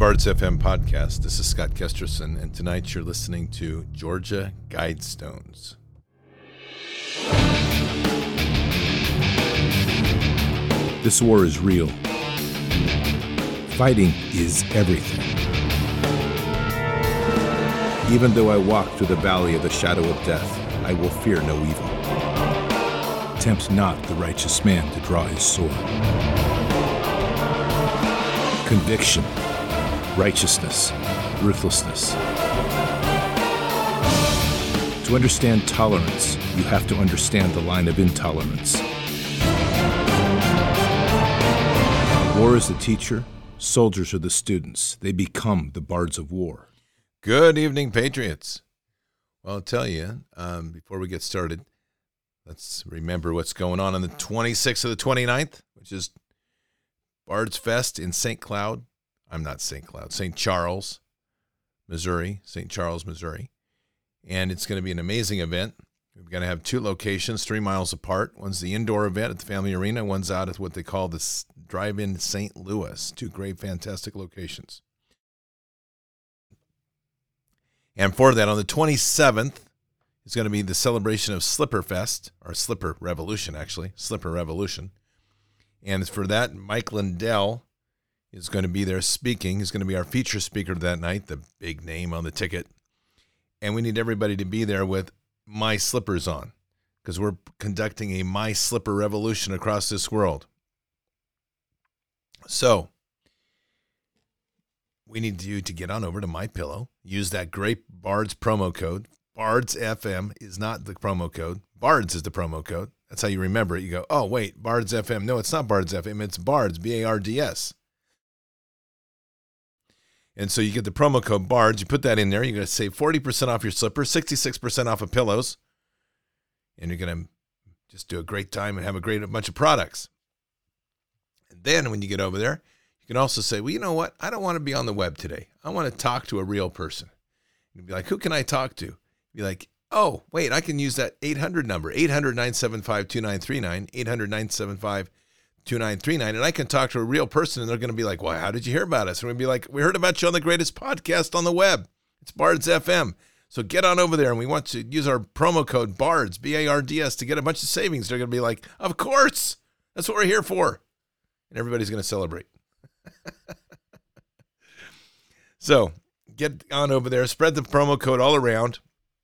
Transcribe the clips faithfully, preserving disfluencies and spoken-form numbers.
Bards F M podcast. This is Scott Kesterson, and tonight you're listening to Georgia Guidestones. This war is real. Fighting is everything. Even though I walk through the valley of the shadow of death, I will fear no evil. Tempt not the righteous man to draw his sword. Conviction, righteousness, ruthlessness. To understand tolerance, you have to understand the line of intolerance. War is the teacher, soldiers are the students. They become the bards of war. Good evening, Patriots. Well, I'll tell you, um, before we get started, let's remember what's going on on the twenty-sixth of the twenty-ninth, which is Bards Fest in Saint Cloud. I'm not Saint Cloud, Saint Charles, Missouri, Saint Charles, Missouri. And it's going to be an amazing event. We're going to have two locations, three miles apart. One's the indoor event at the Family Arena. One's out at what they call the Drive-In Saint Louis. Two great, fantastic locations. And for that, on the twenty-seventh, is going to be the celebration of Slipper Fest, or Slipper Revolution, actually, Slipper Revolution. And for that, Mike Lindell is going to be there speaking. He's going to be our feature speaker that night, the big name on the ticket. And we need everybody to be there with My Slippers on, because we're conducting a My Slipper Revolution across this world. So we need you to get on over to MyPillow. Use that great Bards promo code. Bards F M is not the promo code. Bards is the promo code. That's how you remember it. You go, oh, wait, Bards F M. No, it's not Bards F M. It's Bards, B A R D S. And so you get the promo code Bards. You put that in there. You're going to save forty percent off your slippers, sixty-six percent off of pillows. And you're going to just do a great time and have a great a bunch of products. And then when you get over there, you can also say, well, you know what? I don't want to be on the web today. I want to talk to a real person. You'd be like, who can I talk to? Be like, oh, wait, I can use that eight hundred number, eight hundred, nine seven five, two nine three nine, eight hundred, nine seven five, two nine three nine, and I can talk to a real person, and they're going to be like, well, how did you hear about us? And we'll be like, we heard about you on the greatest podcast on the web. It's Bards F M. So get on over there, and we want to use our promo code BARDS, B A R D S, to get a bunch of savings. They're going to be like, of course, that's what we're here for. And everybody's going to celebrate. So get on over there, spread the promo code all around.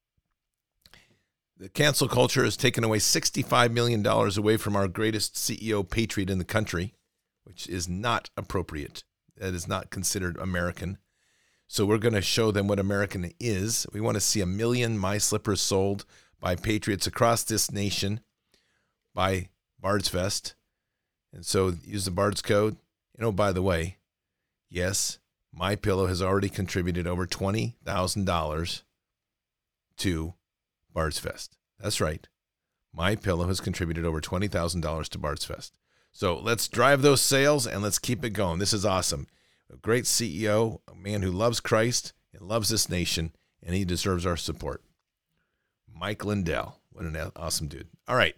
The cancel culture has taken away sixty-five million dollars away from our greatest C E O patriot in the country, which is not appropriate. That is not considered American. So we're going to show them what American is. We want to see a million My Slippers sold by patriots across this nation by Bards Fest. And so use the Bards code. And oh, by the way, yes, MyPillow has already contributed over twenty thousand dollars to Bards Fest. That's right. MyPillow has contributed over twenty thousand dollars to Bards Fest. So let's drive those sales and let's keep it going. This is awesome. A great C E O, a man who loves Christ and loves this nation, and he deserves our support. Mike Lindell. What an awesome dude. All right.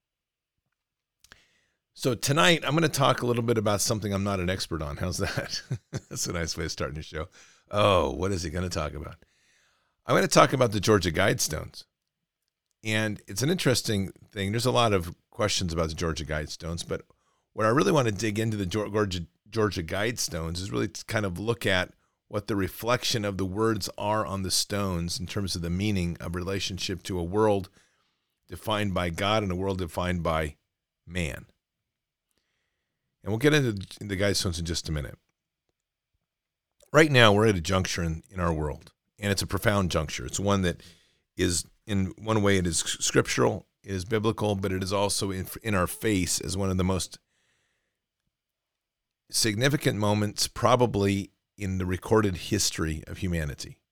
So tonight I'm going to talk a little bit about something I'm not an expert on. How's that? That's a nice way of starting the show. Oh, what is he going to talk about? I'm going to talk about the Georgia Guidestones. And it's an interesting thing. There's a lot of questions about the Georgia Guidestones, but what I really want to dig into the Georgia, Georgia Guidestones is really to kind of look at what the reflection of the words are on the stones in terms of the meaning of relationship to a world defined by God and a world defined by man. And we'll get into the Guidestones in just a minute. Right now, we're at a juncture in, in our world, and it's a profound juncture. It's one that is, in one way, it is scriptural, it is biblical, but it is also in, in our face as one of the most significant moments probably in the recorded history of humanity.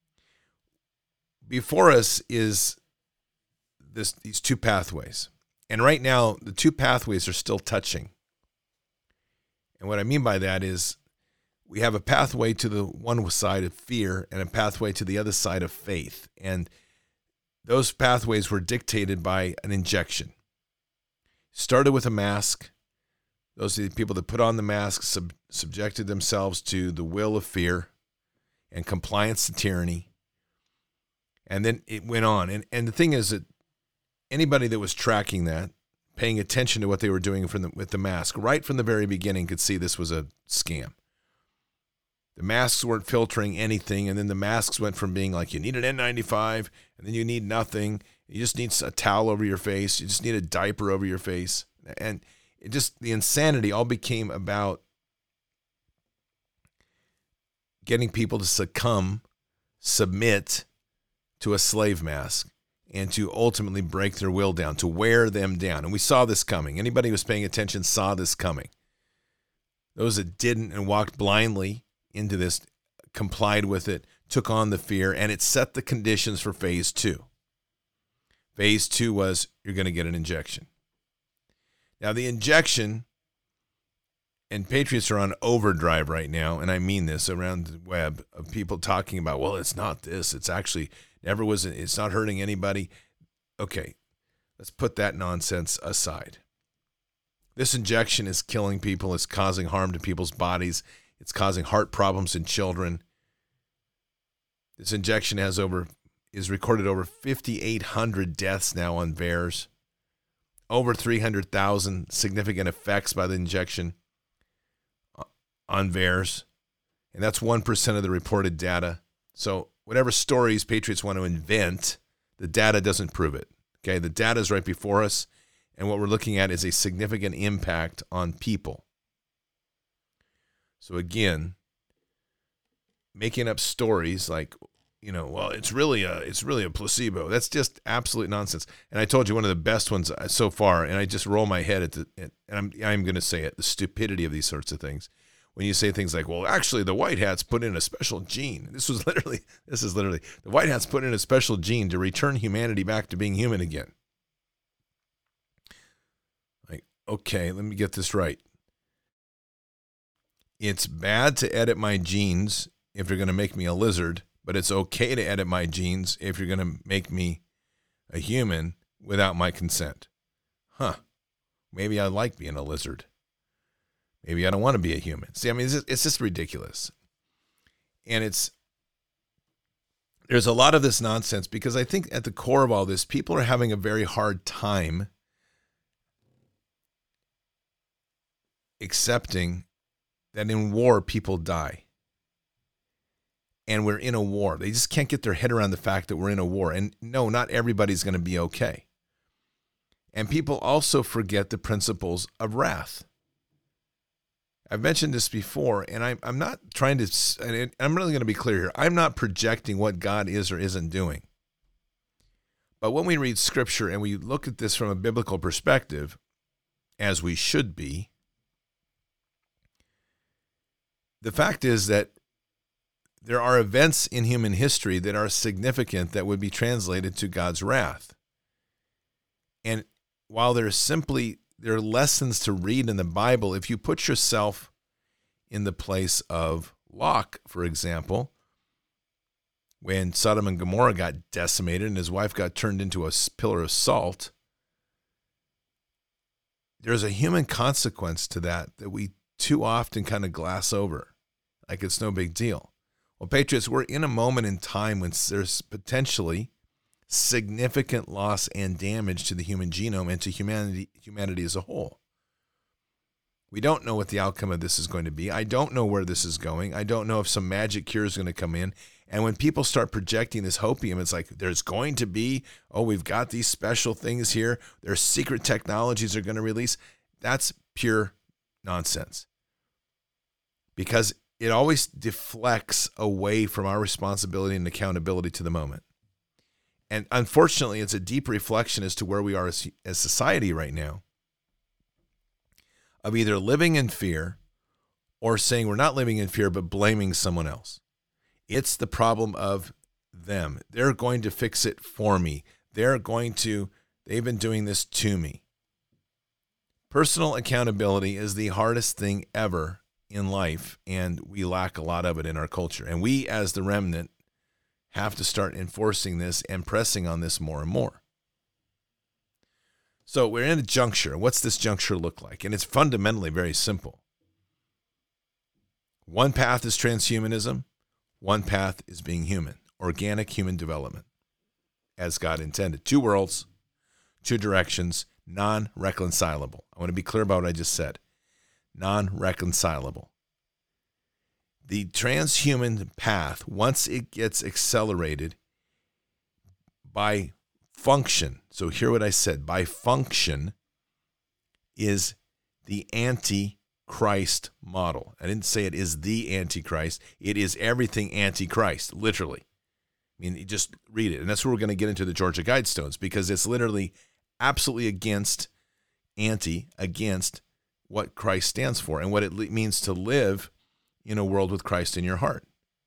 Before us is this these two pathways. And right now, the two pathways are still touching. And what I mean by that is we have a pathway to the one side of fear and a pathway to the other side of faith. And those pathways were dictated by an injection. Started with a mask, Those are the people that put on the mask, sub- subjected themselves to the will of fear and compliance to tyranny. And then it went on. And, and the thing is that anybody that was tracking that, paying attention to what they were doing from the, with the mask, right from the very beginning could see this was a scam. The masks weren't filtering anything, and then the masks went from being like, you need an N ninety-five, and then you need nothing. You just need a towel over your face. You just need a diaper over your face. And it just, the insanity all became about getting people to succumb, submit to a slave mask, and to ultimately break their will down, to wear them down. And we saw this coming. Anybody who was paying attention saw this coming. Those that didn't and walked blindly into this, complied with it, took on the fear, and it set the conditions for phase two. Phase two was, you're going to get an injection. Now, the injection, and patriots are on overdrive right now, and I mean this around the web, of people talking about, well, it's not this. It's actually never was, it's not hurting anybody. Okay, let's put that nonsense aside. This injection is killing people. It's causing harm to people's bodies. It's causing heart problems in children. This injection has over is recorded over fifty-eight hundred deaths now on V A E R S. Over three hundred thousand significant effects by the injection on V A E R S. And that's one percent of the reported data. So whatever stories patriots want to invent, the data doesn't prove it. Okay, the data is right before us, and what we're looking at is a significant impact on people. So again, making up stories like, you know, well, it's really a it's really a placebo. That's just absolute nonsense. And I told you one of the best ones so far, and I just roll my head at the, and I'm I'm going to say it, the stupidity of these sorts of things. When you say things like, well, actually, the White Hats put in a special gene. This was literally, this is literally, the White Hats put in a special gene to return humanity back to being human again. Like, okay, let me get this right. It's bad to edit my genes if you're going to make me a lizard, but it's okay to edit my genes if you're going to make me a human without my consent. Huh. Maybe I like being a lizard. Maybe I don't want to be a human. See, I mean, it's just, it's just ridiculous. And it's, there's a lot of this nonsense because I think at the core of all this, people are having a very hard time accepting that in war, people die. And we're in a war. They just can't get their head around the fact that we're in a war. And no, not everybody's going to be okay. And people also forget the principles of wrath. I've mentioned this before, and I'm, I'm not trying to, and I'm really going to be clear here. I'm not projecting what God is or isn't doing. But when we read Scripture and we look at this from a biblical perspective, as we should be, the fact is that there are events in human history that are significant that would be translated to God's wrath. And while there's simply, there are lessons to read in the Bible, if you put yourself in the place of Lot, for example, when Sodom and Gomorrah got decimated and his wife got turned into a pillar of salt, there's a human consequence to that that we too often kind of glass over, like it's no big deal. Well, patriots, we're in a moment in time when there's potentially significant loss and damage to the human genome and to humanity, humanity as a whole. We don't know what the outcome of this is going to be. I don't know where this is going. I don't know if some magic cure is going to come in. And when people start projecting this hopium, it's like there's going to be, oh, we've got these special things here. There's secret technologies are going to release. That's pure nonsense. Because it always deflects away from our responsibility and accountability to the moment. And unfortunately, it's a deep reflection as to where we are as, as society right now, of either living in fear or saying we're not living in fear, but blaming someone else. It's the problem of them. They're going to fix it for me. They're going to, they've been doing this to me. Personal accountability is the hardest thing ever in life, and we lack a lot of it in our culture. And we, as the remnant, have to start enforcing this and pressing on this more and more. So we're in a juncture. What's this juncture look like? And it's fundamentally very simple. One path is transhumanism. One path is being human, organic human development, as God intended. Two worlds, two directions, non-reconcilable. I want to be clear about what I just said. Non-reconcilable. The transhuman path, once it gets accelerated by function, so hear what I said, by function is the Antichrist model. I didn't say it is the Antichrist. It is everything Antichrist, literally. I mean, you just read it. And that's where we're going to get into the Georgia Guidestones, because it's literally absolutely against, anti, against what Christ stands for and what it means to live in a world with Christ in your heart.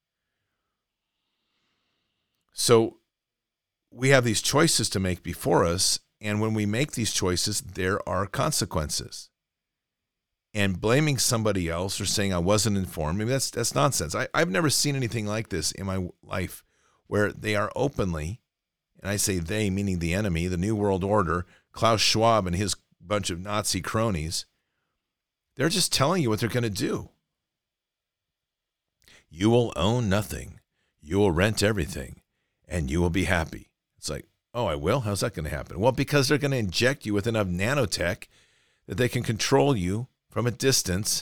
So we have these choices to make before us, and when we make these choices, there are consequences. And blaming somebody else or saying I wasn't informed, I mean, that's that's nonsense. I, I've never seen anything like this in my life where they are openly, and I say they, meaning the enemy, the New World Order, Klaus Schwab and his bunch of Nazi cronies, they're just telling you what they're going to do. You will own nothing. You will rent everything, and you will be happy. It's like, oh, I will? How's that going to happen? Well, because they're going to inject you with enough nanotech that they can control you from a distance,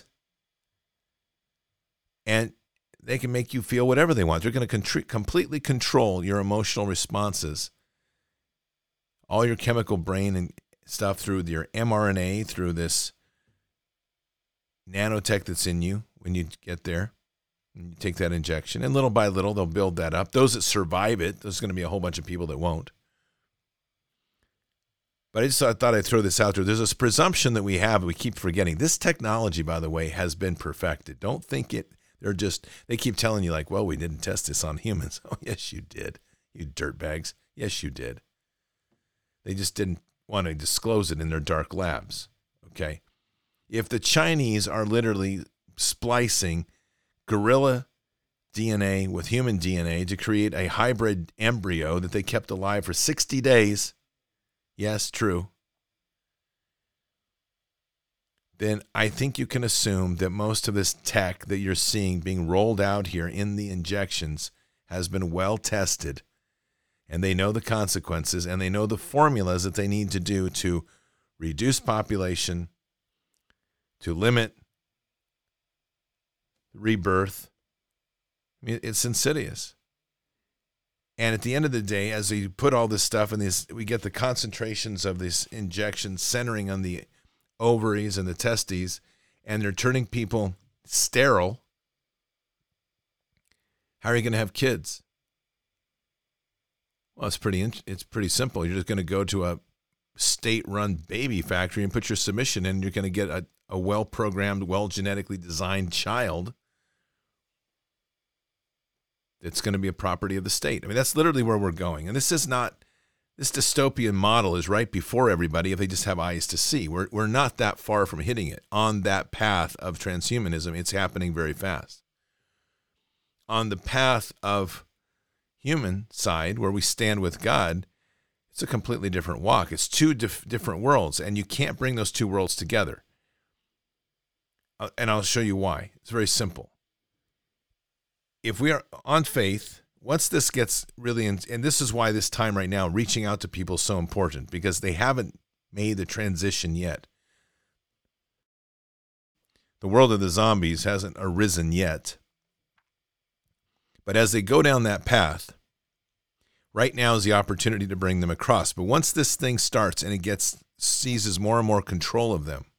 and they can make you feel whatever they want. They're going to contr- completely control your emotional responses, all your chemical brain and stuff through your mRNA, through this nanotech that's in you when you get there. And you take that injection, and little by little, they'll build that up. Those that survive it, there's going to be a whole bunch of people that won't. But I just I thought I'd throw this out there. There's this presumption that we have, and we keep forgetting. This technology, by the way, has been perfected. Don't think it, they're just, they keep telling you like, well, we didn't test this on humans. Oh, yes, you did, you dirtbags. Yes, you did. They just didn't want to disclose it in their dark labs, okay? If the Chinese are literally splicing gorilla D N A with human D N A to create a hybrid embryo that they kept alive for sixty days, yes, true, then I think you can assume that most of this tech that you're seeing being rolled out here in the injections has been well tested, and they know the consequences, and they know the formulas that they need to do to reduce population, to limit rebirth. I mean, it's insidious. And at the end of the day, as we put all this stuff in this, we get the concentrations of these injections centering on the ovaries and the testes, and they're turning people sterile. How are you going to have kids? Well, it's pretty it's pretty simple. You're just going to go to a state-run baby factory and put your submission in. And you're going to get a, a well-programmed, well-genetically designed child it's going to be a property of the state. I mean, that's literally where we're going. And this is not, this dystopian model is right before everybody if they just have eyes to see. We're we're not that far from hitting it. On that path of transhumanism, it's happening very fast. On the path of human side, where we stand with God, it's a completely different walk. It's two dif- different worlds, and you can't bring those two worlds together. Uh, and I'll show you why. It's very simple. If we are on faith, once this gets really, in, and this is why this time right now, reaching out to people is so important, because they haven't made the transition yet. The world of the zombies hasn't arisen yet. But as they go down that path, right now is the opportunity to bring them across. But once this thing starts and it gets seizes more and more control of them,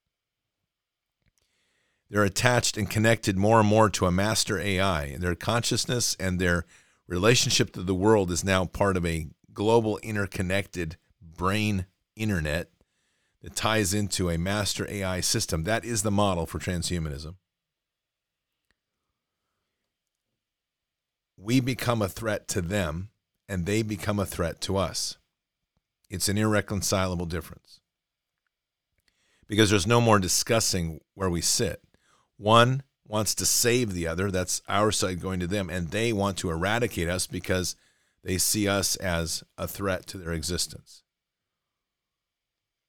they're attached and connected more and more to a master A I. Their consciousness and their relationship to the world is now part of a global interconnected brain internet that ties into a master A I system. That is the model for transhumanism. We become a threat to them, and they become a threat to us. It's an irreconcilable difference. Because there's no more discussing where we sit. One wants to save the other, that's our side going to them, and they want to eradicate us because they see us as a threat to their existence.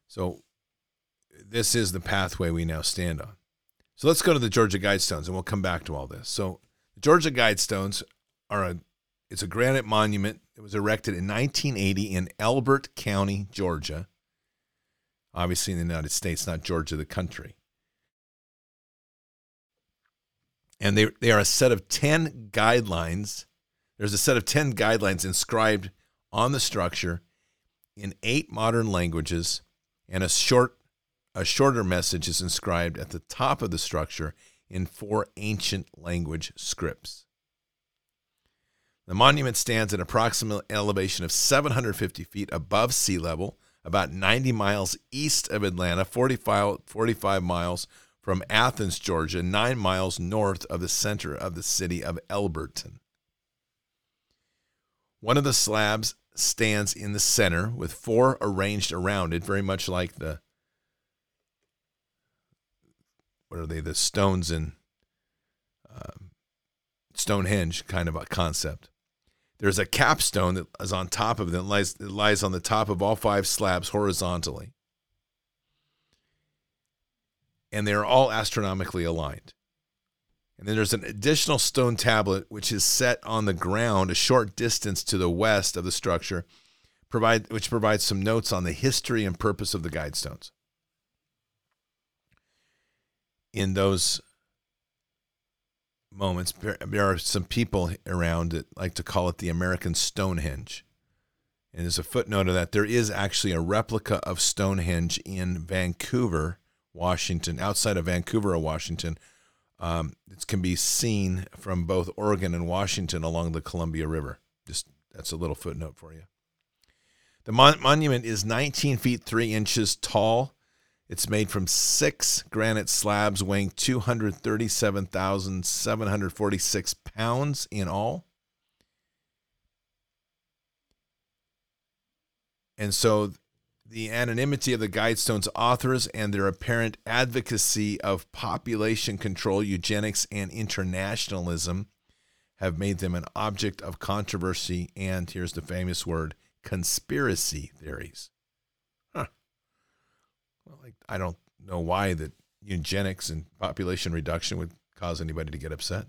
So this is the pathway we now stand on. So let's go to the Georgia Guidestones, and we'll come back to all this. So the Georgia Guidestones are a it's a granite monument that was erected in nineteen eighty in Elbert County, Georgia. Obviously in the United States, not Georgia, the country. And they they are a set of ten guidelines. There's a set of ten guidelines inscribed on the structure in eight modern languages, and a short a shorter message is inscribed at the top of the structure in four ancient language scripts. The monument stands at an approximate elevation of seven hundred fifty feet above sea level, about ninety miles east of Atlanta, forty-five, forty-five miles from Athens, Georgia, nine miles north of the center of the city of Elberton. One of the slabs stands in the center with four arranged around it, very much like the, what are they, the stones in um, Stonehenge kind of a concept. There's a capstone that is on top of it that lies, that lies on the top of all five slabs horizontally. And they're all astronomically aligned. And then there's an additional stone tablet which is set on the ground a short distance to the west of the structure, provide, which provides some notes on the history and purpose of the Guidestones. In those moments, there are some people around that like to call it the American Stonehenge. And there's a footnote of that. There is actually a replica of Stonehenge in Vancouver, Washington, outside of Vancouver, Washington. Um, it can be seen from both Oregon and Washington along the Columbia River. Just that's a little footnote for you. The mon- monument is nineteen feet three inches tall. It's made from six granite slabs weighing two hundred thirty-seven thousand seven hundred forty-six pounds in all. And so the anonymity of the Guidestones authors and their apparent advocacy of population control, eugenics, and internationalism have made them an object of controversy and, here's the famous word, conspiracy theories. Huh. Well, like, I don't know why that eugenics and population reduction would cause anybody to get upset.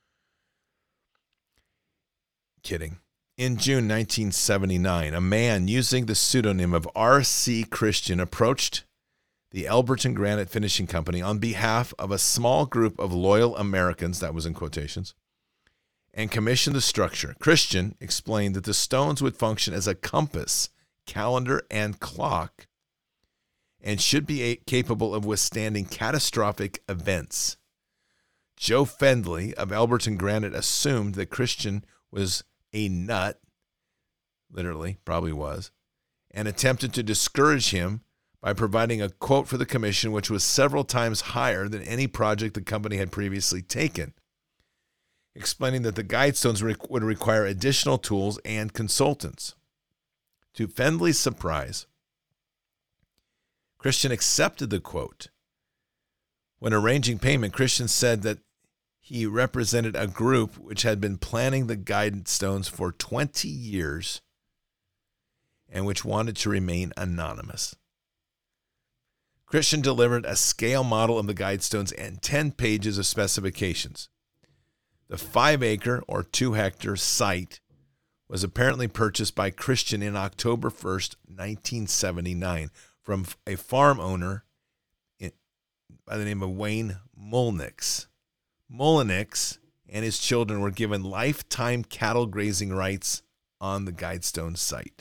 Kidding. In June nineteen seventy-nine, a man using the pseudonym of R C Christian approached the Elberton Granite Finishing Company on behalf of a small group of loyal Americans, that was in quotations, and commissioned the structure. Christian explained that the stones would function as a compass, calendar, and clock, and should be capable of withstanding catastrophic events. Joe Fendley of Elberton Granite assumed that Christian was a nut, literally, probably was, and attempted to discourage him by providing a quote for the commission, which was several times higher than any project the company had previously taken, explaining that the Guidestones would require additional tools and consultants. To Fendley's surprise, Christian accepted the quote. When arranging payment, Christian said that he represented a group which had been planning the Guidestones for twenty years and which wanted to remain anonymous. Christian delivered a scale model of the Guidestones and ten pages of specifications. The five-acre or two-hectare site was apparently purchased by Christian in October first, nineteen seventy-nine, from a farm owner by the name of Wayne Mulnix. Mullenix and his children were given lifetime cattle grazing rights on the Guidestone site.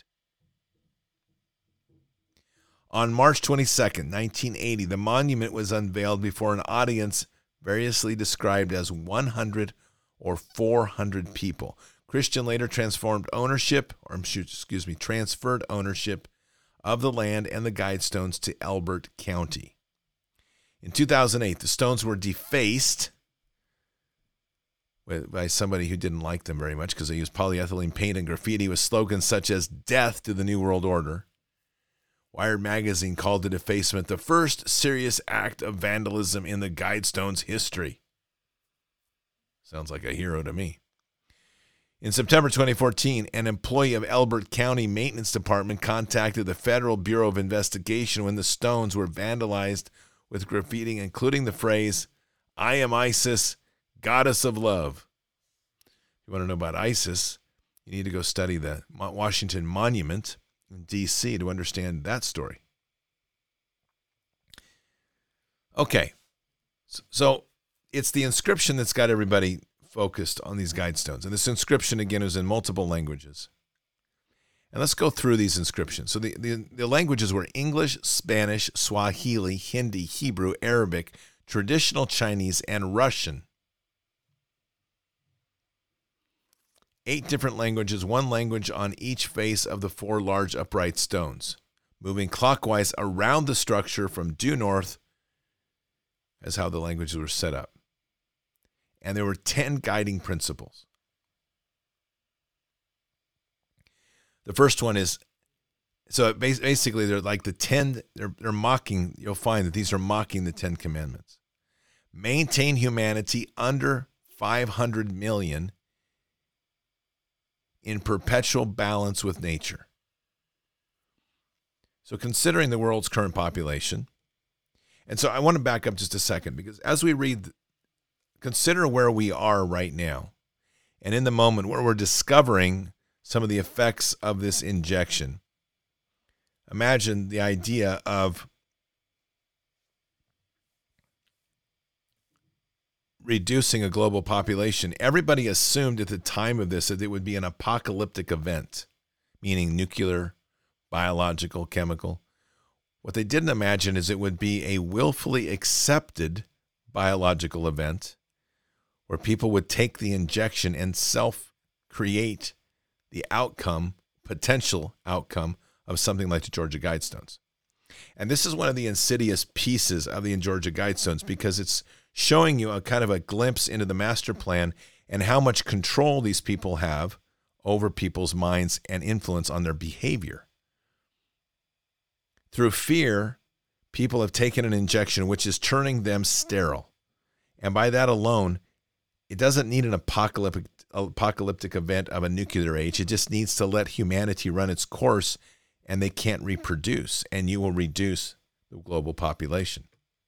On March twenty-second, nineteen eighty, the monument was unveiled before an audience variously described as one hundred or four hundred people. Christian later transformed ownership, or excuse me, transferred ownership of the land and the Guidestones to Elbert County. In two thousand eight, the stones were defaced by somebody who didn't like them very much because they used polyethylene paint and graffiti with slogans such as "Death to the New World Order." Wired magazine called the defacement the first serious act of vandalism in the Guidestones' history. Sounds like a hero to me. In September twenty fourteen, an employee of Elbert County Maintenance Department contacted the Federal Bureau of Investigation when the stones were vandalized with graffiti, including the phrase, "I am Isis, goddess of love." If you want to know about ISIS, you need to go study the Washington Monument in D C to understand that story. Okay, so it's the inscription that's got everybody focused on these guide stones. And this inscription, again, is in multiple languages. And let's go through these inscriptions. So the, the, the languages were English, Spanish, Swahili, Hindi, Hebrew, Arabic, traditional Chinese, and Russian. Eight different languages, one language on each face of the four large upright stones, moving clockwise around the structure from due north as how the languages were set up. And there were ten guiding principles. The first one is, so basically they're like the ten, they're, they're mocking, you'll find that these are mocking the Ten Commandments. Maintain humanity under five hundred million in perpetual balance with nature. So considering the world's current population, and so I want to back up just a second, because as we read, consider where we are right now, and in the moment where we're discovering some of the effects of this injection. Imagine the idea of reducing a global population. Everybody assumed at the time of this that it would be an apocalyptic event, meaning nuclear, biological, chemical. What they didn't imagine is it would be a willfully accepted biological event where people would take the injection and self-create the outcome, potential outcome of something like the Georgia Guidestones. And this is one of the insidious pieces of the Georgia Guidestones, because it's showing you a kind of a glimpse into the master plan and how much control these people have over people's minds and influence on their behavior. Through fear, people have taken an injection which is turning them sterile. And by that alone, it doesn't need an apocalyptic, apocalyptic event of a nuclear age. It just needs to let humanity run its course, and they can't reproduce, and you will reduce the global population.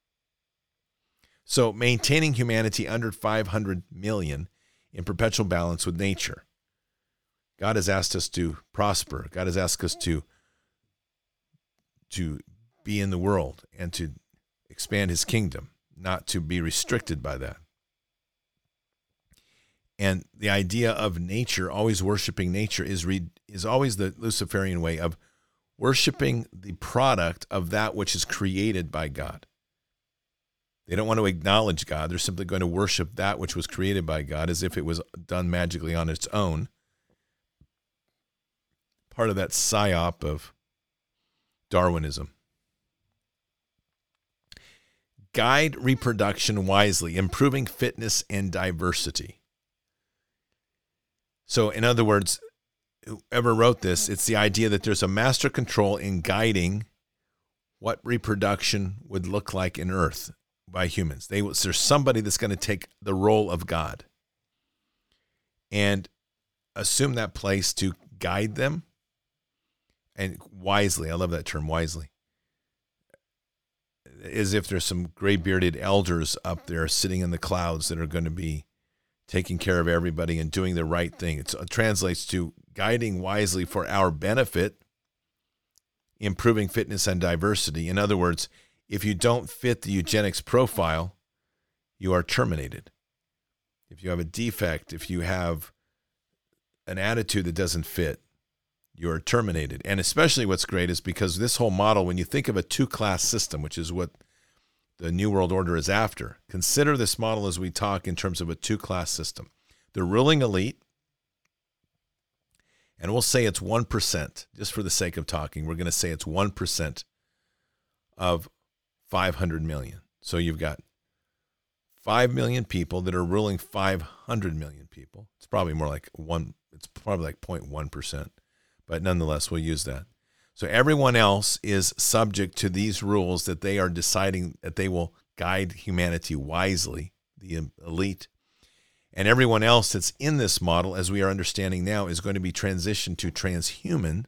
So maintaining humanity under five hundred million in perpetual balance with nature. God has asked us to prosper. God has asked us to, to be in the world and to expand his kingdom, not to be restricted by that. And the idea of nature, always worshiping nature, is re, is always the Luciferian way of worshiping the product of that which is created by God. They don't want to acknowledge God. They're simply going to worship that which was created by God as if it was done magically on its own. Part of that psyop of Darwinism. Guide reproduction wisely, improving fitness and diversity. So, in other words, whoever wrote this, it's the idea that there's a master control in guiding what reproduction would look like in Earth by humans. They, there's somebody that's going to take the role of God and assume that place to guide them, and wisely. I love that term, wisely. As if there's some gray-bearded elders up there sitting in the clouds that are going to be taking care of everybody and doing the right thing. It's, it translates to guiding wisely for our benefit, improving fitness and diversity. In other words, if you don't fit the eugenics profile, you are terminated. If you have a defect, if you have an attitude that doesn't fit, you are terminated. And especially what's great is because this whole model, when you think of a two-class system, which is what the New World Order is after, consider this model as we talk in terms of a two-class system. The ruling elite, and we'll say it's one percent, just for the sake of talking, we're going to say it's one percent of five hundred million. So you've got five million people that are ruling five hundred million people. It's probably more like one, it's probably like zero point one percent, but nonetheless, we'll use that. So everyone else is subject to these rules that they are deciding that they will guide humanity wisely, the elite. And everyone else that's in this model, as we are understanding now, is going to be transitioned to transhuman.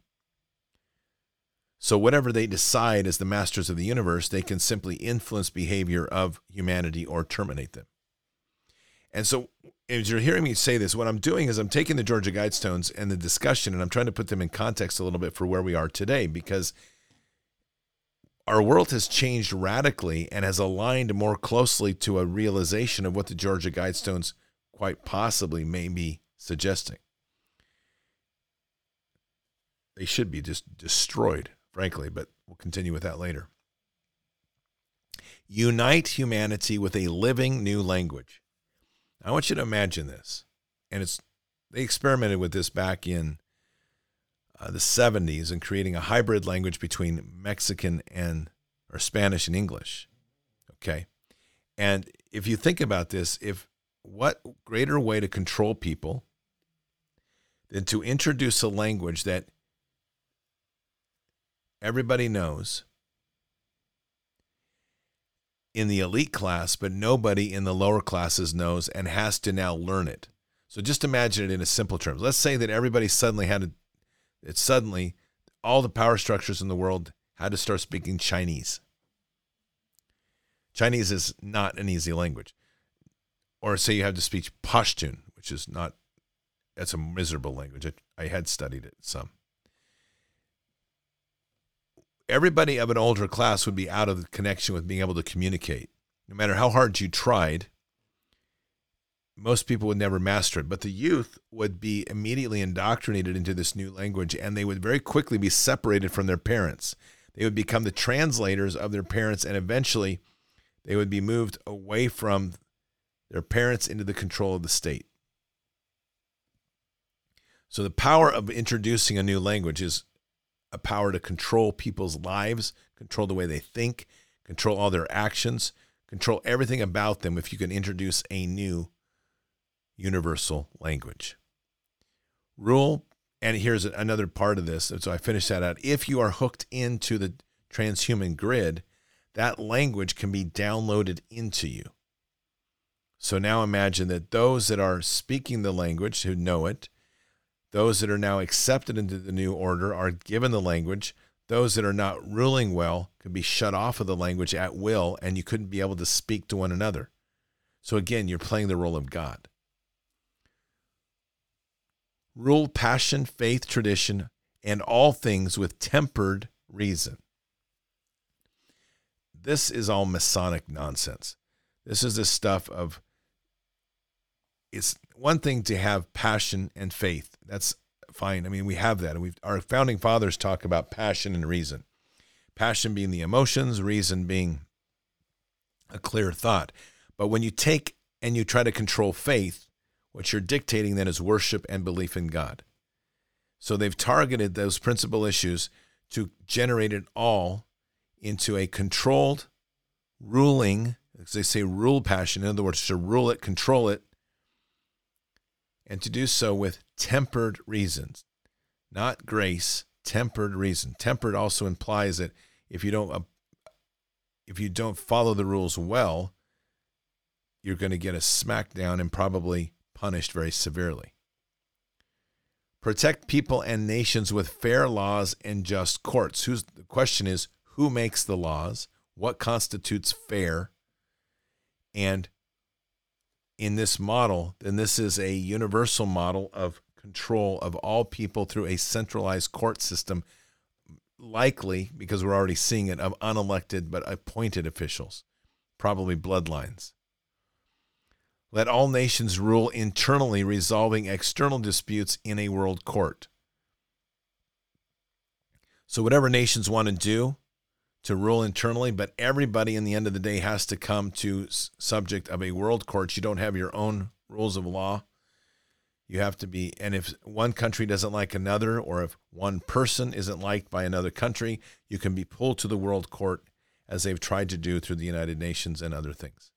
So whatever they decide as the masters of the universe, they can simply influence behavior of humanity or terminate them. And so as you're hearing me say this, what I'm doing is I'm taking the Georgia Guidestones and the discussion, and I'm trying to put them in context a little bit for where we are today, because our world has changed radically and has aligned more closely to a realization of what the Georgia Guidestones quite possibly may be suggesting. They should be just destroyed, frankly, but we'll continue with that later. Unite humanity with a living new language. I want you to imagine this, and it's they experimented with this back in uh, the seventies and creating a hybrid language between Mexican and or Spanish and English. Okay, and if you think about this, if what greater way to control people than to introduce a language that everybody knows in the elite class, but nobody in the lower classes knows and has to now learn it. So just imagine it in a simple terms. Let's say that everybody suddenly had to, it suddenly, all the power structures in the world had to start speaking Chinese. Chinese is not an easy language. Or say you have to speak Pashtun, which is not, that's a miserable language. I, I had studied it some. Everybody of an older class would be out of the connection with being able to communicate. No matter how hard you tried, most people would never master it. But the youth would be immediately indoctrinated into this new language, and they would very quickly be separated from their parents. They would become the translators of their parents, and eventually they would be moved away from their parents into the control of the state. So the power of introducing a new language is a power to control people's lives, control the way they think, control all their actions, control everything about them if you can introduce a new universal language. Rule, and here's another part of this, so I finish that out. If you are hooked into the transhuman grid, that language can be downloaded into you. So now imagine that those that are speaking the language, who know it, those that are now accepted into the new order are given the language. Those that are not ruling well could be shut off of the language at will, and you couldn't be able to speak to one another. So again, you're playing the role of God. Rule passion, faith, tradition, and all things with tempered reason. This is all Masonic nonsense. This is the stuff of, it's one thing to have passion and faith. That's fine. I mean, we have that. And we've, our founding fathers talk about passion and reason. Passion being the emotions, reason being a clear thought. But when you take and you try to control faith, what you're dictating then is worship and belief in God. So they've targeted those principal issues to generate it all into a controlled, ruling, as they say, rule passion. In other words, to rule it, control it, and to do so with tempered reasons, not grace, tempered reason. Tempered also implies that if you don't, uh, if you don't follow the rules well, you're going to get a smackdown and probably punished very severely. Protect people and nations with fair laws and just courts. Who's, the question is, who makes the laws? What constitutes fair? And in this model, then this is a universal model of control of all people through a centralized court system, likely, because we're already seeing it, of unelected but appointed officials, probably bloodlines. Let all nations rule internally, resolving external disputes in a world court. So whatever nations want to do to rule internally, but everybody in the end of the day has to come to subject of a world court. You don't have your own rules of law. You have to be, and if one country doesn't like another, or if one person isn't liked by another country, you can be pulled to the world court, as they've tried to do through the United Nations and other things.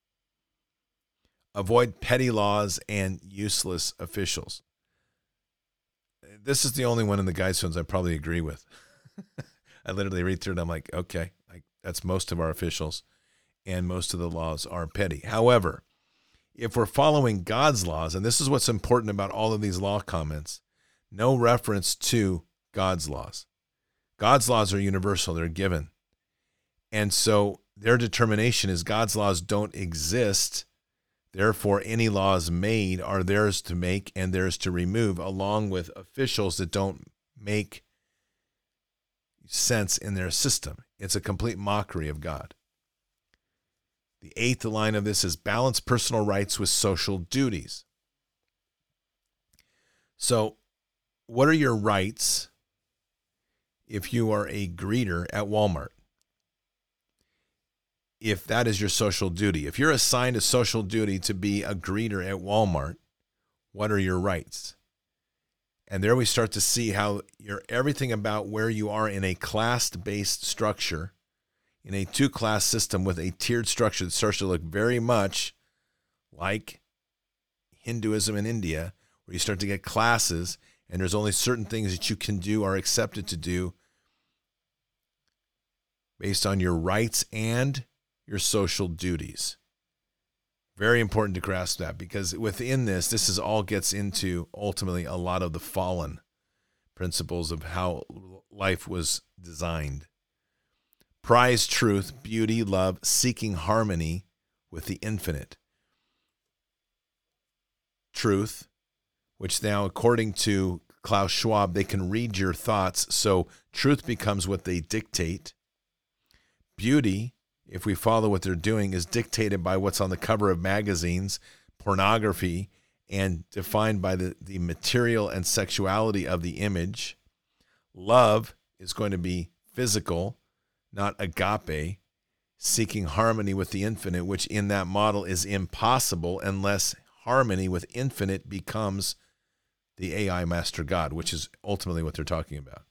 Avoid petty laws and useless officials. This is the only one in the Guidestones I probably agree with. I literally read through it. I'm like, okay, like, that's most of our officials, and most of the laws are petty. However, if we're following God's laws, and this is what's important about all of these law comments, no reference to God's laws. God's laws are universal, they're given. And so their determination is God's laws don't exist. Therefore, any laws made are theirs to make and theirs to remove, along with officials that don't make sense in their system. It's a complete mockery of God. The eighth line of this is balance personal rights with social duties. So, what are your rights if you are a greeter at Walmart? If that is your social duty, if you're assigned a social duty to be a greeter at Walmart, what are your rights? And there we start to see how you're everything about where you are in a class-based structure, in a two-class system with a tiered structure that starts to look very much like Hinduism in India, where you start to get classes, and there's only certain things that you can do or accepted to do based on your rights and your social duties. Very important to grasp that, because within this, this is all gets into ultimately a lot of the fallen principles of how life was designed. Prize truth, beauty, love, seeking harmony with the infinite. Truth, which now, according to Klaus Schwab, they can read your thoughts, so truth becomes what they dictate. Beauty, if we follow what they're doing, is dictated by what's on the cover of magazines, pornography, and defined by the, the material and sexuality of the image. Love is going to be physical, not agape, seeking harmony with the infinite, which in that model is impossible unless harmony with infinite becomes the A I master God, which is ultimately what they're talking about.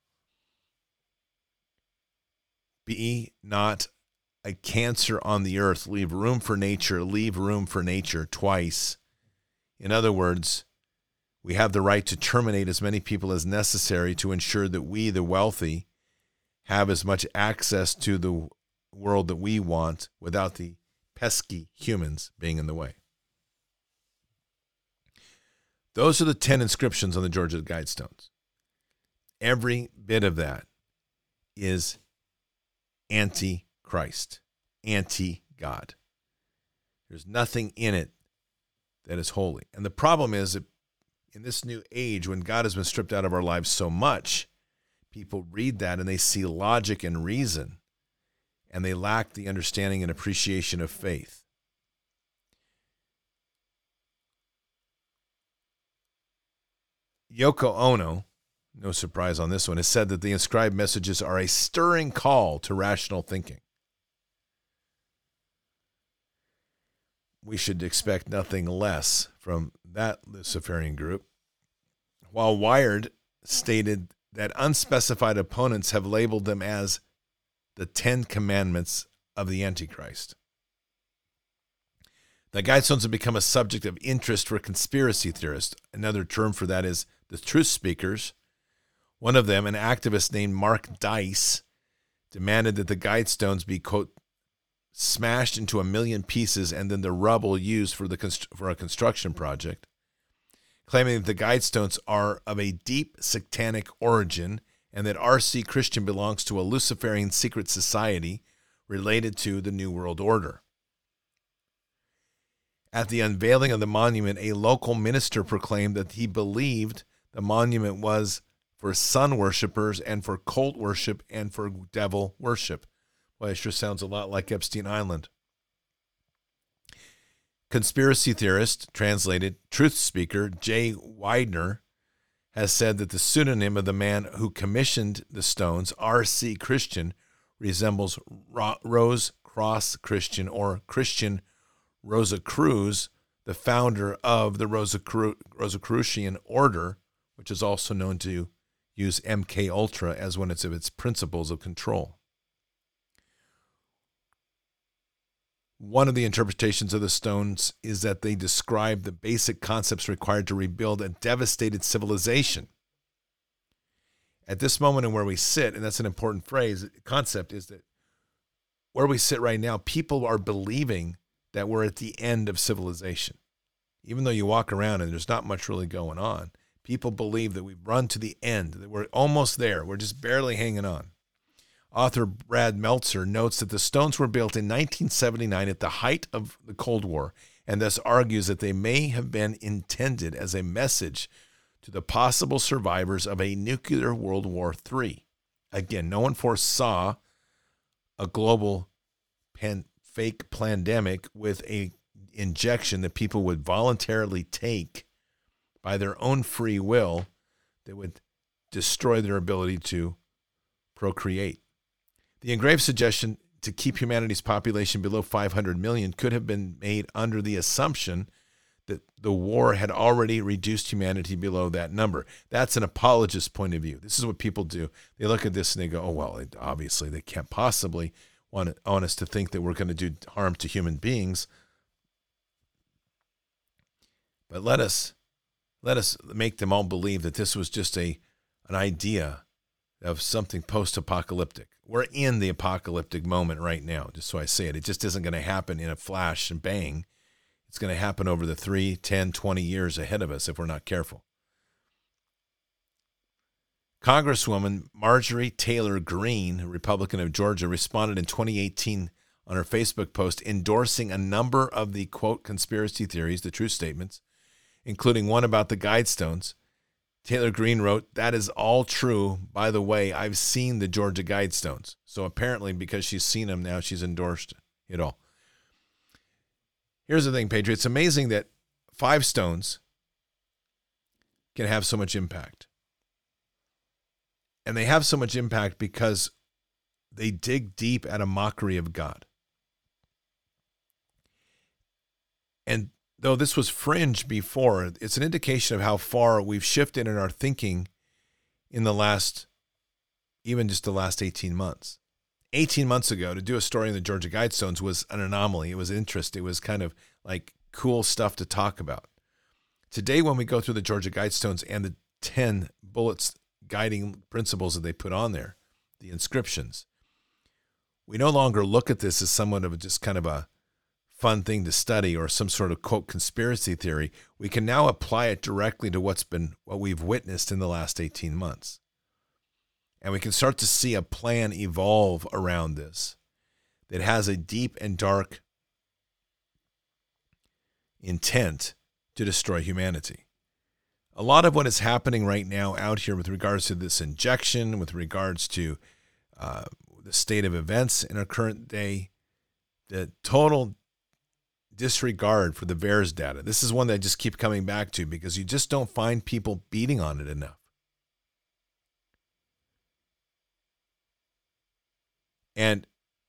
Be not a cancer on the earth. Leave room for nature. Leave room for nature twice. In other words, we have the right to terminate as many people as necessary to ensure that we, the wealthy, have as much access to the world that we want without the pesky humans being in the way. Those are the ten inscriptions on the Georgia Guidestones. Every bit of that is anti-Christ, anti-God. There's nothing in it that is holy. And the problem is that in this new age, when God has been stripped out of our lives so much, people read that and they see logic and reason, and they lack the understanding and appreciation of faith. Yoko Ono, no surprise on this one, has said that the inscribed messages are a stirring call to rational thinking. We should expect nothing less from that Luciferian group. While Wired stated that unspecified opponents have labeled them as the Ten Commandments of the Antichrist. The Guidestones have become a subject of interest for conspiracy theorists. Another term for that is the truth speakers. One of them, an activist named Mark Dice, demanded that the Guidestones be, quote, smashed into a million pieces and then the rubble used for the const- for a construction project, claiming that the Guidestones are of a deep satanic origin and that R C Christian belongs to a Luciferian secret society related to the New World Order. At the unveiling of the monument, a local minister proclaimed that he believed the monument was for sun worshipers and for cult worship and for devil worship. Well, it sure sounds a lot like Epstein Island. Conspiracy theorist, translated truth speaker, Jay Widener, has said that the pseudonym of the man who commissioned the stones, R C Christian, resembles Ro- Rose Cross Christian or Christian Rosicrucian, the founder of the Rosicru- Rosicrucian order, which is also known to use M K Ultra as one of its principles of control. One of the interpretations of the stones is that they describe the basic concepts required to rebuild a devastated civilization. At this moment and where we sit, and that's an important phrase, concept, is that where we sit right now, people are believing that we're at the end of civilization. Even though you walk around and there's not much really going on, people believe that we've run to the end, that we're almost there. We're just barely hanging on. Author Brad Meltzer notes that the stones were built in nineteen seventy-nine at the height of the Cold War, and thus argues that they may have been intended as a message to the possible survivors of a nuclear World War Three. Again, no one foresaw a global pan- fake pandemic with a injection that people would voluntarily take by their own free will that would destroy their ability to procreate. The engraved suggestion to keep humanity's population below five hundred million could have been made under the assumption that the war had already reduced humanity below that number. That's an apologist's point of view. This is what people do. They look at this and they go, oh, well, it, obviously they can't possibly want, want us to think that we're going to do harm to human beings. But let us let us make them all believe that this was just a an idea of something post-apocalyptic. We're in the apocalyptic moment right now, just so I say it. It just isn't going to happen in a flash and bang. It's going to happen over the three, ten, twenty years ahead of us if we're not careful. Congresswoman Marjorie Taylor Greene, a Republican of Georgia, responded in twenty eighteen on her Facebook post endorsing a number of the, quote, conspiracy theories, the true statements, including one about the Guidestones. Taylor Greene wrote, that is all true. By the way, I've seen the Georgia Guidestones. So apparently because she's seen them now, she's endorsed it all. Here's the thing, Patriot. It's amazing that five stones can have so much impact. And they have so much impact because they dig deep at a mockery of God. And though this was fringe before, it's an indication of how far we've shifted in our thinking in the last, even just the last eighteen months. eighteen months ago, to do a story on the Georgia Guidestones was an anomaly. It was interesting. It was kind of like cool stuff to talk about. Today, when we go through the Georgia Guidestones and the ten bullets guiding principles that they put on there, the inscriptions, we no longer look at this as somewhat of a, just kind of a fun thing to study or some sort of, quote, conspiracy theory. We can now apply it directly to what's been, what we've witnessed in the last eighteen months. And we can start to see a plan evolve around this that has a deep and dark intent to destroy humanity. A lot of what is happening right now out here with regards to this injection, with regards to uh, the state of events in our current day, the total disregard for the VAERS data. This is one that I just keep coming back to because you just don't find people beating on it enough. And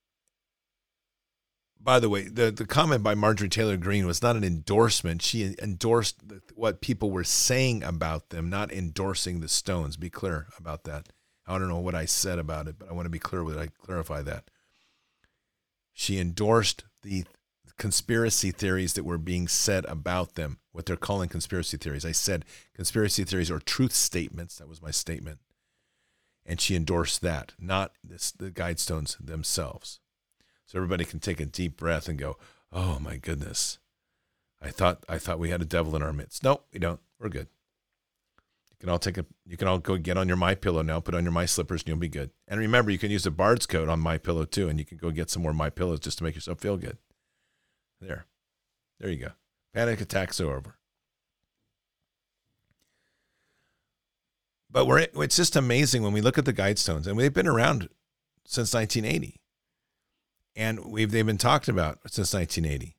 by the way, the, the comment by Marjorie Taylor Greene was not an endorsement. She endorsed what people were saying about them, not endorsing the stones. Be clear about that. I don't know what I said about it, but I want to be clear with it. I clarify that. She endorsed the conspiracy theories that were being said about them, what they're calling conspiracy theories. I said conspiracy theories are truth statements. That was my statement. And she endorsed that, not this, the Guidestones themselves. So everybody can take a deep breath and go, oh my goodness. I thought I thought we had a devil in our midst. No, we don't. We're good. You can all take a you can all go get on your MyPillow now, put on your My Slippers, and you'll be good. And remember, you can use the Bard's code on MyPillow too, and you can go get some more MyPillows just to make yourself feel good. There. There you go. Panic attacks are over. But we're it's just amazing when we look at the Guidestones, and they've been around since nineteen eighty. And we've they've been talked about since nineteen eighty.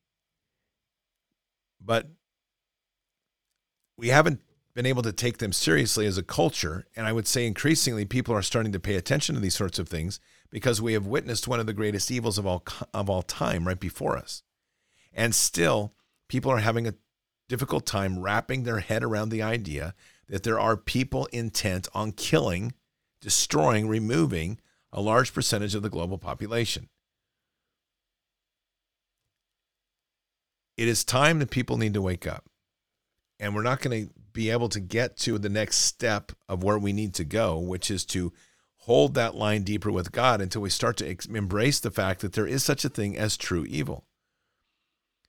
But we haven't been able to take them seriously as a culture. And I would say increasingly people are starting to pay attention to these sorts of things because we have witnessed one of the greatest evils of all of all time right before us. And still, people are having a difficult time wrapping their head around the idea that there are people intent on killing, destroying, removing a large percentage of the global population. It is time that people need to wake up. And we're not going to be able to get to the next step of where we need to go, which is to hold that line deeper with God until we start to ex- embrace the fact that there is such a thing as true evil.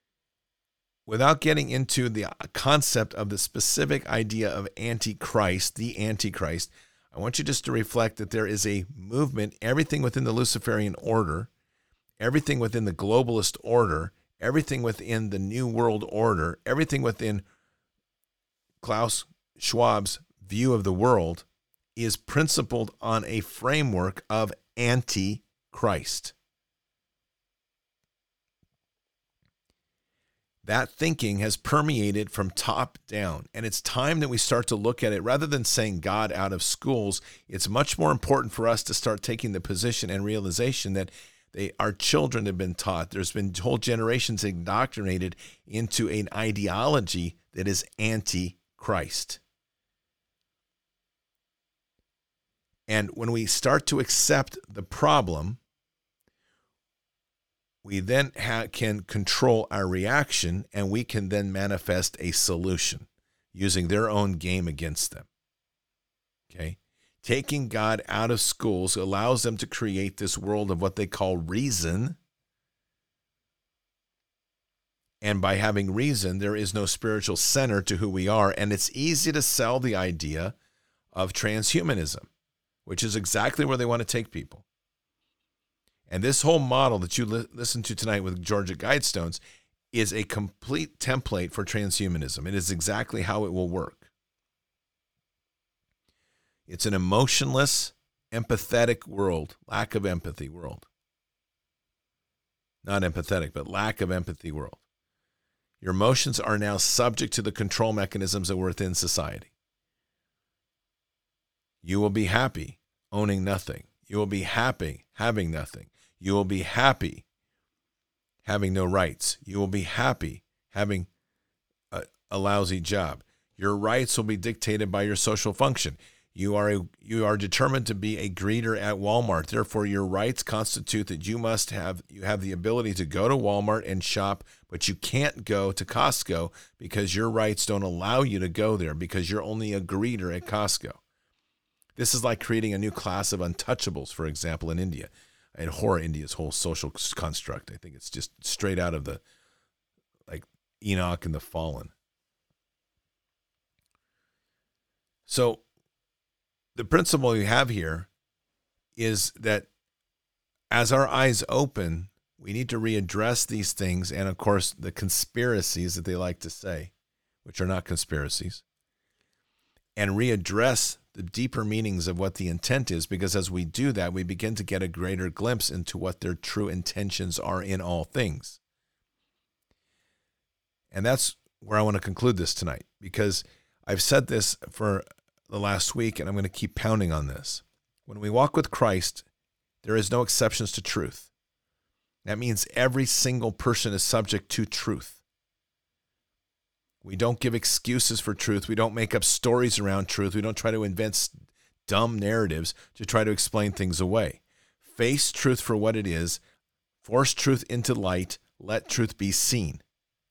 without getting into the concept of the specific idea of Antichrist, the Antichrist, I want you just to reflect that there is a movement, everything within the Luciferian order, everything within the globalist order, everything within the New World Order, everything within Klaus Schwab's view of the world is principled on a framework of Antichrist. That thinking has permeated from top down, and it's time that we start to look at it. Rather than saying God out of schools, it's much more important for us to start taking the position and realization that they, our children have been taught. There's been whole generations indoctrinated into an ideology that is anti-Christ. And when we start to accept the problem, we then ha- can control our reaction, and we can then manifest a solution using their own game against them. Okay? Taking God out of schools allows them to create this world of what they call reason. And by having reason, there is no spiritual center to who we are. And it's easy to sell the idea of transhumanism, which is exactly where they want to take people. And this whole model that you li- listen to tonight with Georgia Guidestones is a complete template for transhumanism. It is exactly how it will work. It's an emotionless, empathetic world, lack of empathy world. Not empathetic, but lack of empathy world. Your emotions are now subject to the control mechanisms that were within society. You will be happy owning nothing. You will be happy having nothing. You will be happy having no rights. You will be happy having a, a lousy job. Your rights will be dictated by your social function. You are a, you are determined to be a greeter at Walmart. Therefore, your rights constitute that you must have you have the ability to go to Walmart and shop, but you can't go to Costco because your rights don't allow you to go there because you're only a greeter at Costco. This is like creating a new class of untouchables, for example, in India. I abhor India's whole social construct. I think it's just straight out of the, like, Enoch and the Fallen. So the principle you have here is that as our eyes open, we need to readdress these things and, of course, the conspiracies that they like to say, which are not conspiracies, and readdress the deeper meanings of what the intent is, because as we do that, we begin to get a greater glimpse into what their true intentions are in all things. And that's where I want to conclude this tonight, because I've said this for the last week, and I'm going to keep pounding on this. When we walk with Christ, there is no exceptions to truth. That means every single person is subject to truth. We don't give excuses for truth. We don't make up stories around truth. We don't try to invent dumb narratives to try to explain things away. Face truth for what it is. Force truth into light. Let truth be seen.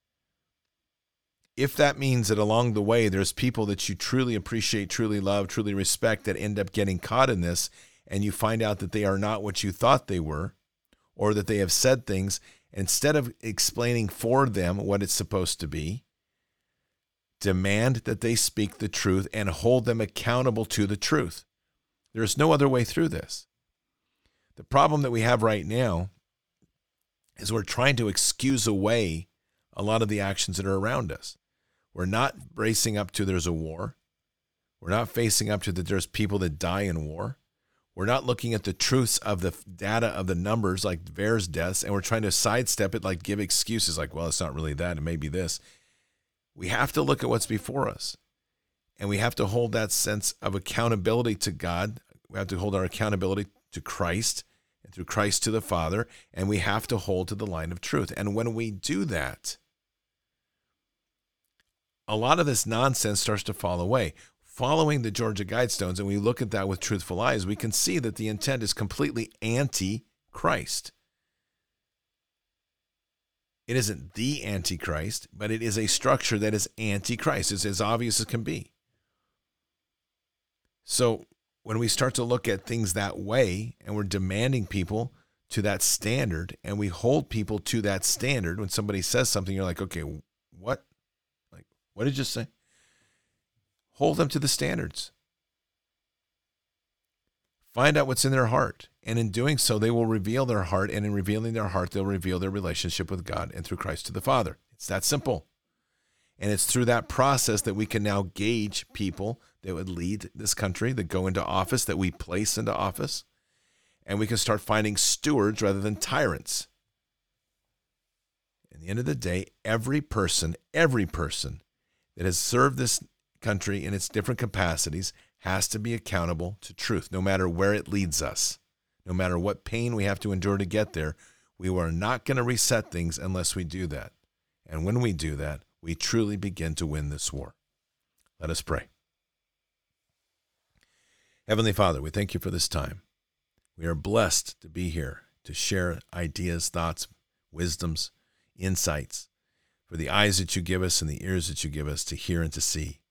If that means that along the way there's people that you truly appreciate, truly love, truly respect that end up getting caught in this, and you find out that they are not what you thought they were, or that they have said things, instead of explaining for them what it's supposed to be, demand that they speak the truth and hold them accountable to the truth. There's no other way through this. The problem that we have right now is we're trying to excuse away a lot of the actions that are around us. We're not bracing up to there's a war. We're not facing up to that there's people that die in war. We're not looking at the truths of the data of the numbers like V A E R S deaths, and we're trying to sidestep it, like give excuses like, well, it's not really that, it may be this. We have to look at what's before us, and we have to hold that sense of accountability to God. We have to hold our accountability to Christ and through Christ to the Father, and we have to hold to the line of truth. And when we do that, a lot of this nonsense starts to fall away. Following the Georgia Guidestones, and we look at that with truthful eyes, we can see that the intent is completely anti-Christ. It isn't the Antichrist, but it is a structure that is anti-Christ. It's as obvious as can be. So when we start to look at things that way, and we're demanding people to that standard, and we hold people to that standard, when somebody says something, you're like, okay, what What did you say? Hold them to the standards. Find out what's in their heart. And in doing so, they will reveal their heart. And in revealing their heart, they'll reveal their relationship with God and through Christ to the Father. It's that simple. And it's through that process that we can now gauge people that would lead this country, that go into office, that we place into office. And we can start finding stewards rather than tyrants. At the end of the day, every person, every person that has served this country in its different capacities has to be accountable to truth, no matter where it leads us. No matter what pain we have to endure to get there, we are not going to reset things unless we do that. And when we do that, we truly begin to win this war. Let us pray. Heavenly Father, we thank you for this time. We are blessed to be here to share ideas, thoughts, wisdoms, insights, for the eyes that you give us and the ears that you give us to hear and to see.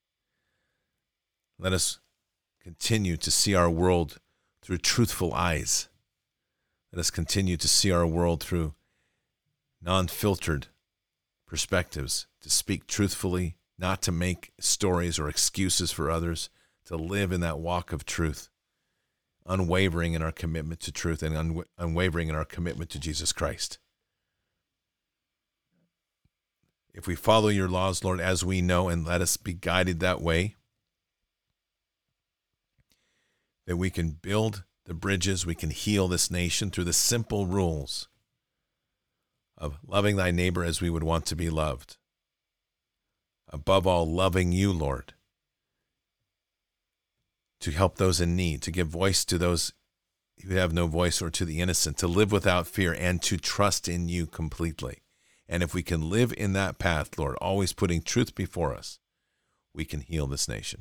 Let us continue to see our world through truthful eyes. Let us continue to see our world through non-filtered perspectives, to speak truthfully, not to make stories or excuses for others, to live in that walk of truth, unwavering in our commitment to truth and un- unwavering in our commitment to Jesus Christ. If we follow your laws, Lord, as we know, and let us be guided that way, that we can build the bridges, we can heal this nation through the simple rules of loving thy neighbor as we would want to be loved. Above all, loving you, Lord, to help those in need, to give voice to those who have no voice, or to the innocent, to live without fear and to trust in you completely. And if we can live in that path, Lord, always putting truth before us, we can heal this nation.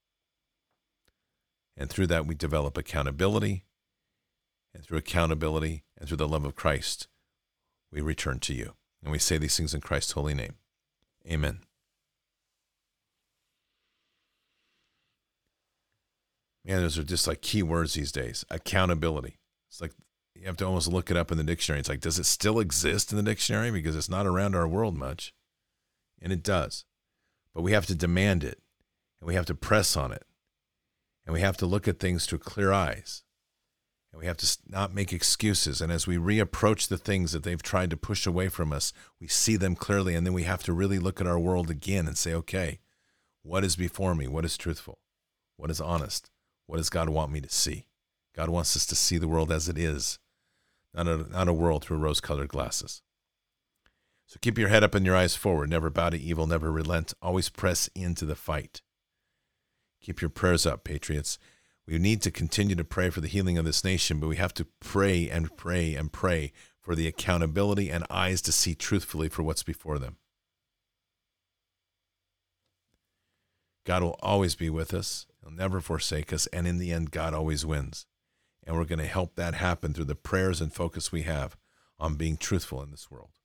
And through that, we develop accountability. And through accountability and through the love of Christ, we return to you. And we say these things in Christ's holy name. Amen. Man, those are just like key words these days. Accountability. It's like you have to almost look it up in the dictionary. It's like, does it still exist in the dictionary? Because it's not around our world much. And it does. But we have to demand it. And we have to press on it. And we have to look at things through clear eyes. And we have to not make excuses. And as we reapproach the things that they've tried to push away from us, we see them clearly. And then we have to really look at our world again and say, okay, what is before me? What is truthful? What is honest? What does God want me to see? God wants us to see the world as it is, not a, not a world through rose-colored glasses. So keep your head up and your eyes forward. Never bow to evil, never relent. Always press into the fight. Keep your prayers up, patriots. We need to continue to pray for the healing of this nation, but we have to pray and pray and pray for the accountability and eyes to see truthfully for what's before them. God will always be with us. He'll never forsake us. And in the end, God always wins. And we're going to help that happen through the prayers and focus we have on being truthful in this world.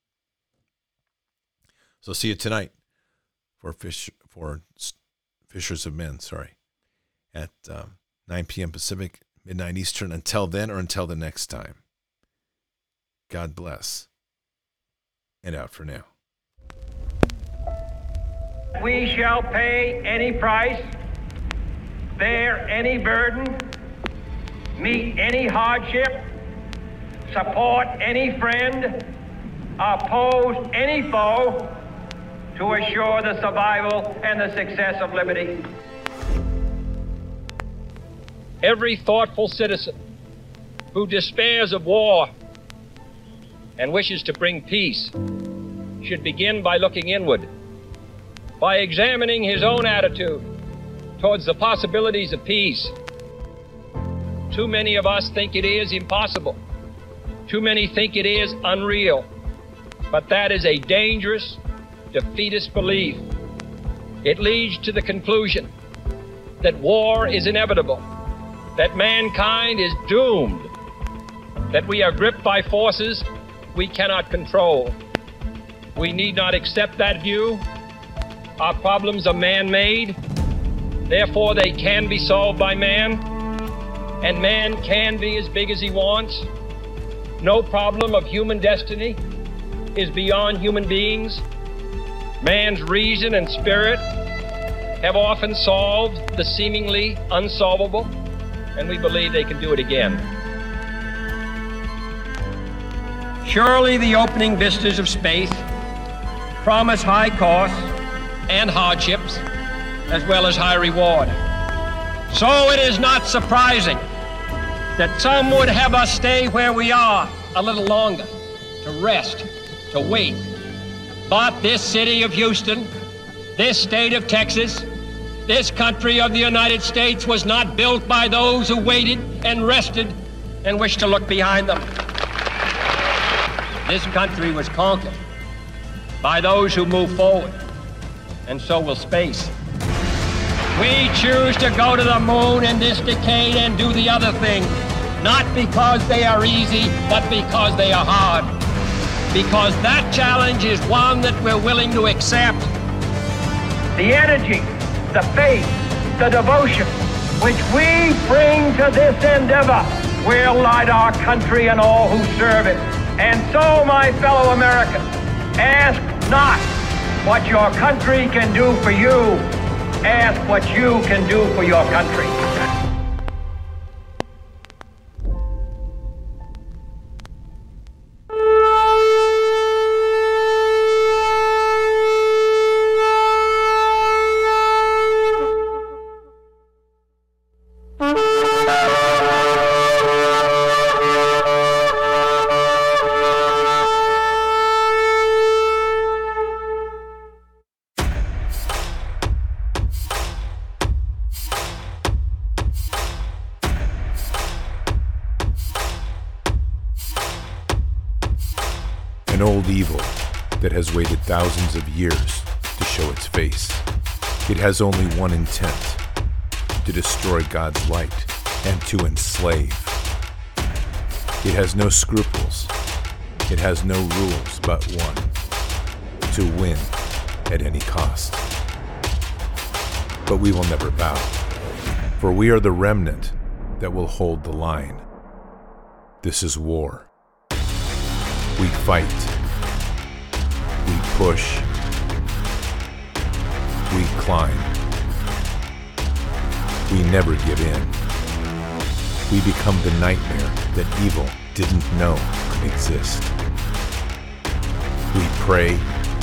So see you tonight for fish for Fishers of Men, sorry, at um, nine p.m. Pacific, midnight Eastern. Until then, or until the next time, God bless. And out for now. We shall pay any price, bear any burden, meet any hardship, support any friend, oppose any foe, to assure the survival and the success of liberty. Every thoughtful citizen who despairs of war and wishes to bring peace should begin by looking inward, by examining his own attitude towards the possibilities of peace. Too many of us think it is impossible. Too many think it is unreal. But that is a dangerous, defeatist belief. It leads to the conclusion that war is inevitable, that mankind is doomed, that we are gripped by forces we cannot control. We need not accept that view. Our problems are man-made, therefore they can be solved by man, and man can be as big as he wants. No problem of human destiny is beyond human beings. Man's reason and spirit have often solved the seemingly unsolvable, and we believe they can do it again. Surely the opening vistas of space promise high costs and hardships, as well as high reward. So it is not surprising that some would have us stay where we are a little longer, to rest, to wait. But this city of Houston, this state of Texas, this country of the United States was not built by those who waited and rested and wished to look behind them. This country was conquered by those who move forward, and so will space. We choose to go to the moon in this decade and do the other thing, not because they are easy, but because they are hard. Because that challenge is one that we're willing to accept. The energy, the faith, the devotion which we bring to this endeavor will light our country and all who serve it. And so, my fellow Americans, ask not what your country can do for you. Ask what you can do for your country. An old evil that has waited thousands of years to show its face. It has only one intent: to destroy God's light and to enslave. It has no scruples. It has no rules but one: to win at any cost. But we will never bow, for we are the remnant that will hold the line. This is war. We fight. We push. We climb. We never give in. We become the nightmare that evil didn't know could exist. We pray.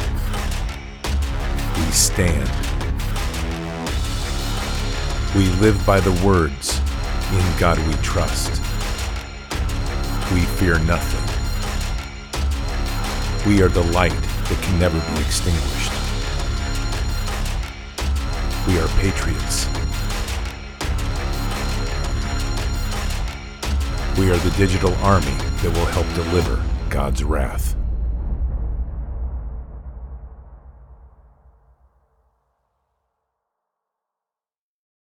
We stand. We live by the words, "In God we trust." We fear nothing. We are the light that can never be extinguished. We are patriots. We are the digital army that will help deliver God's wrath.